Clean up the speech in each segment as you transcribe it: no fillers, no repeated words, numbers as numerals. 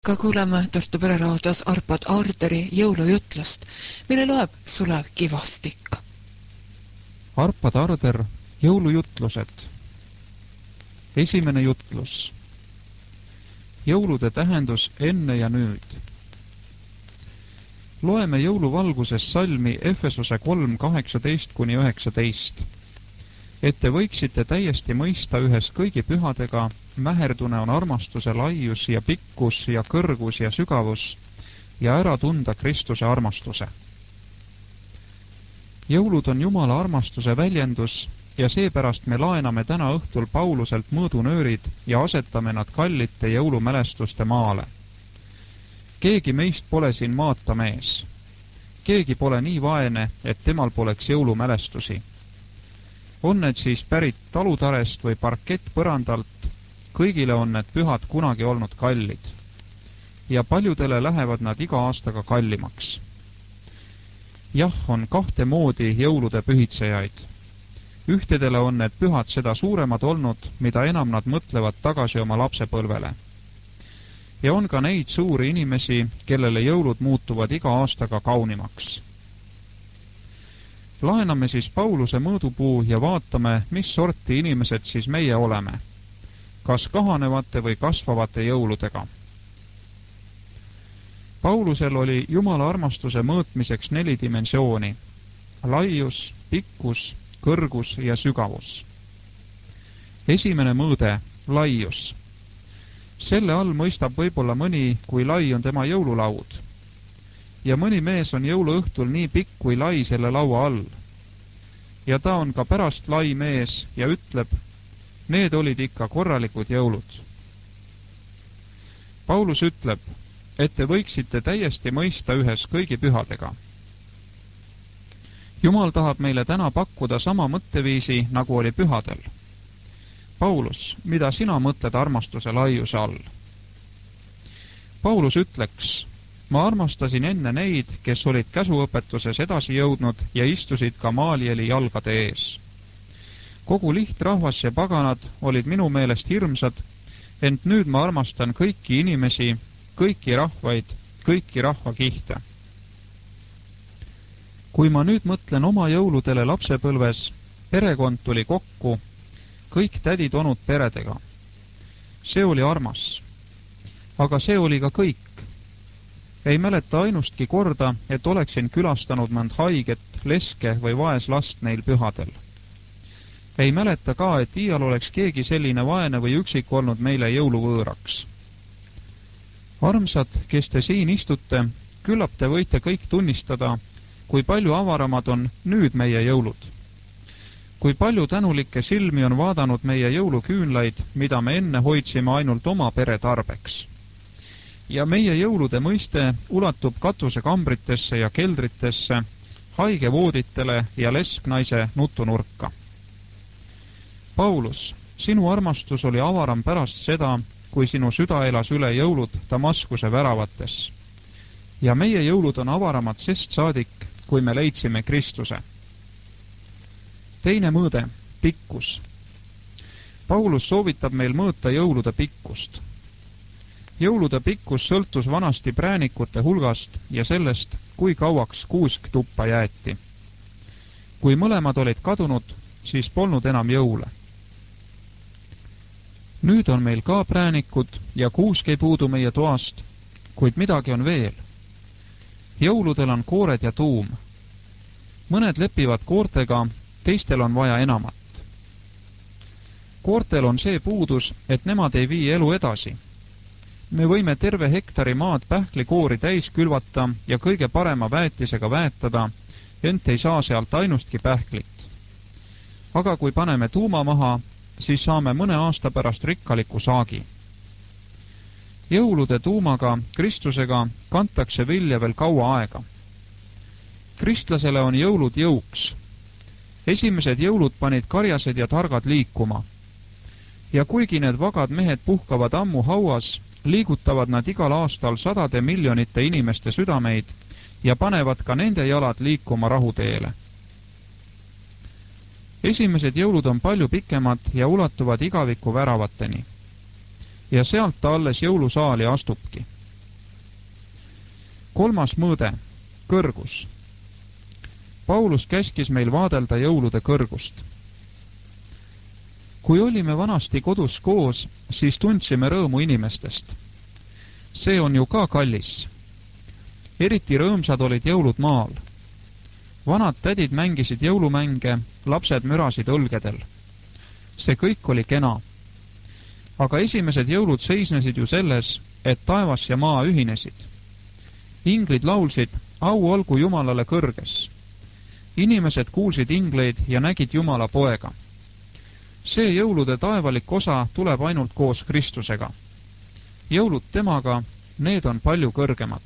Ka kuuleme Tartu Pereraadios Arpad Aarderi jõulujutlust, mille loeb Sulev Kivastik. Arpad Aarder, jõulujutlused. Esimene jutlus. Jõulude tähendus enne ja nüüd. Loeme jõuluvalguses salmi Efesuse 3:18-19. Et te võiksite täiesti mõista ühes kõigi pühadega, mäherdune on armastuse laius ja pikkus ja kõrgus ja sügavus ja ära tunda Kristuse armastuse. Jõulud on Jumala armastuse väljendus ja seepärast me laename täna õhtul Pauluselt mõõdunöörid ja asetame nad kallite jõulumälestuste maale. Keegi meist pole siin maata mees. Keegi pole nii vaene, et temal poleks jõulumälestusi. On need siis pärit talutarest või parkettpõrandalt, kõigile on need pühad kunagi olnud kallid. Ja paljudele lähevad nad iga aastaga kallimaks. Jah, on kahte moodi jõulude pühitsejaid. Ühtedele on need pühad seda suuremad olnud, mida enam nad mõtlevad tagasi oma lapsepõlvele. Ja on ka neid suuri inimesi, kellele jõulud muutuvad iga aastaga kaunimaks. Laename siis Pauluse mõõdupuu ja vaatame, mis sorti inimesed siis meie oleme. Kas kahanevate või kasvavate jõuludega. Paulusel oli Jumala armastuse mõõtmiseks 4 dimensiooni. Laius, pikkus, kõrgus ja sügavus. Esimene mõõde, laius. Selle all mõistab võib-olla mõni, kui lai on tema jõululaud. Ja mõni mees on jõuluõhtul nii pikk kui lai selle laua all. Ja ta on ka pärast lai mees ja ütleb, need olid ikka korralikud jõulud. Paulus ütleb, et te võiksite täiesti mõista ühes kõigi pühadega. Jumal tahab meile täna pakkuda sama mõtteviisi, nagu oli pühadel. Paulus, mida sina mõtled armastuse laiuse all? Paulus ütleks, ma armastasin enne neid, kes olid käsuõpetuses edasi jõudnud ja istusid Gamalieli jalgade ees. Kogu lihtrahvas ja paganad olid minu meelest hirmsad, ent nüüd ma armastan kõiki inimesi, kõiki rahvaid, kõiki rahvakihte. Kui ma nüüd mõtlen oma jõuludele lapsepõlves, perekond tuli kokku, kõik tädid onud peredega. See oli armas. Aga see oli ka kõik. Ei mäleta ainustki korda, et oleksin külastanud mõnd haiget, leske või vaeslast neil pühadel. Ei mäleta ka, et iial oleks keegi selline vaene või üksik olnud meile jõuluvõõraks. Armsad, kes te siin istute, küllap te võite kõik tunnistada, kui palju avaramad on nüüd meie jõulud. Kui palju tänulikke silmi on vaadanud meie jõuluküünlaid, mida me enne hoidsime ainult oma pere tarbeks. Ja meie jõulude mõiste ulatub katusekambritesse ja keldritesse, haigevooditele ja lesknaise nutunurka. Paulus, sinu armastus oli avaram pärast seda, kui sinu süda elas üle jõulud Damaskuse väravates. Ja meie jõulud on avaramad sest saadik, kui me leidsime Kristuse. Teine mõõde, pikkus. Paulus soovitab meil mõõta jõulude pikkust. Jõulude pikkus sõltus vanasti präänikute hulgast ja sellest, kui kauaks kuusk tuppa jäeti. Kui mõlemad olid kadunud, siis polnud enam jõule. Nüüd on meil ka präänikud ja kuusk ei puudu meie toast, kuid midagi on veel. Jõuludel on koored ja tuum. Mõned lepivad koortega, teistel on vaja enamat. Koortel on see puudus, et nemad ei vii elu edasi. Me võime terve hektari maad pähklikoori täis külvata ja kõige parema väetisega väetada, ent ei saa sealt ainustki pähklit. Aga kui paneme tuuma maha, siis saame mõne aasta pärast rikkaliku saagi. Jõulude tuumaga, Kristusega, kantakse vilja veel kaua aega. Kristlasele on jõulud jõuks. Esimesed jõulud panid karjased ja targad liikuma. Ja kuigi need vagad mehed puhkavad ammu hauas, liigutavad nad igal aastal sadade miljonite inimeste südameid ja panevad ka nende jalad liikuma rahuteele. Esimesed jõulud on palju pikemad ja ulatuvad igaviku väravateni. Ja sealt ta alles jõulusaali astubki. 3. mõõde, kõrgus. Paulus käskis meil vaadelda jõulude kõrgust. Kui olime vanasti kodus koos, siis tundsime rõõmu inimestest. See on ju ka kallis. Eriti rõõmsad olid jõulud maal. Vanad tädid mängisid jõulumänge, lapsed mürasid õlgedel. See kõik oli kena. Aga esimesed jõulud seisnesid ju selles, et taevas ja maa ühinesid. Inglid laulsid, au olgu Jumalale kõrges. Inimesed kuulsid ingleid ja nägid Jumala poega. See jõulude taevalik osa tuleb ainult koos Kristusega. Jõulud temaga, need on palju kõrgemad.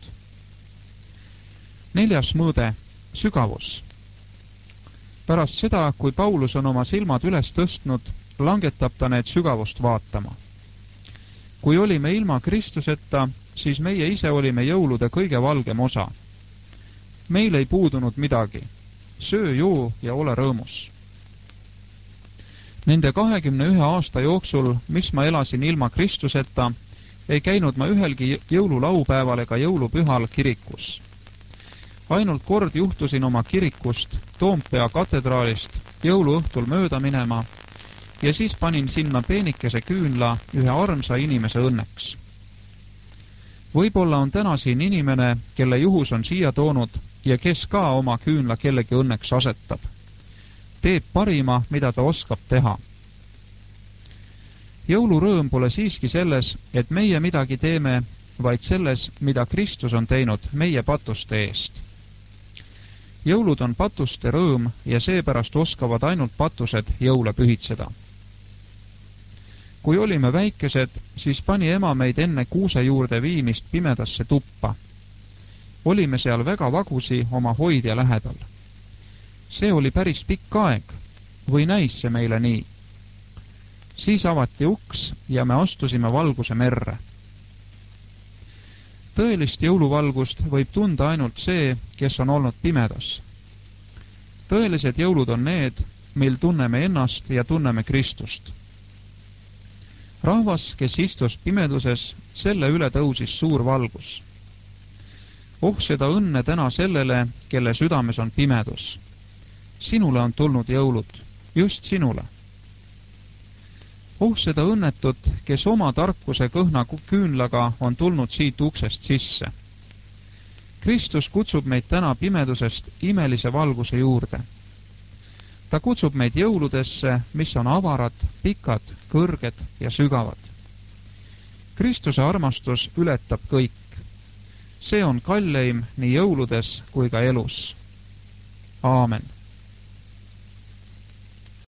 4. mõõde, sügavus. Pärast seda, kui Paulus on oma silmad üles tõstnud, langetab ta need sügavust vaatama. Kui olime ilma Kristuseta, siis meie ise olime jõulude kõige valgem osa. Meil ei puudunud midagi. Söö, joo ja ole rõõmus. Nende 21 aasta jooksul, mis ma elasin ilma Kristuseta, ei käinud ma ühelgi jõululaupäeval ega jõulupühal kirikus. Ainult kord juhtusin oma kirikust, Toompea katedraalist, jõuluõhtul mööda minema ja siis panin sinna peenikese küünla ühe armsa inimese õnneks. Võib-olla on täna siin inimene, kelle juhus on siia toonud ja kes ka oma küünla kellegi õnneks asetab. Teeb parima, mida ta oskab teha. Jõulurõõm pole siiski selles, et meie midagi teeme, vaid selles, mida Kristus on teinud meie patuste eest. Jõulud on patuste rõõm ja seepärast oskavad ainult patused jõule pühitseda. Kui olime väikesed, siis pani ema meid enne kuuse juurde viimist pimedasse tuppa. Olime seal väga vagusi oma hoidja lähedal. See oli päris pikk aeg, või näis see meile nii. Siis avati uks ja me astusime valguse merre. Tõelist jõuluvalgust võib tunda ainult see, kes on olnud pimedas. Tõelised jõulud on need, mil tunneme ennast ja tunneme Kristust. Rahvas, kes istus pimeduses, selle üle tõusis suur valgus. Oh, seda õnne täna sellele, kelle südames on pimedus. Sinule on tulnud jõulud, just sinule. Oh, seda õnnetut, kes oma tarkuse kõhna küünlaga on tulnud siit uksest sisse. Kristus kutsub meid täna pimedusest imelise valguse juurde. Ta kutsub meid jõuludesse, mis on avarad, pikad, kõrged ja sügavad. Kristuse armastus ületab kõik. See on kalleim nii jõuludes kui ka elus. Aamen.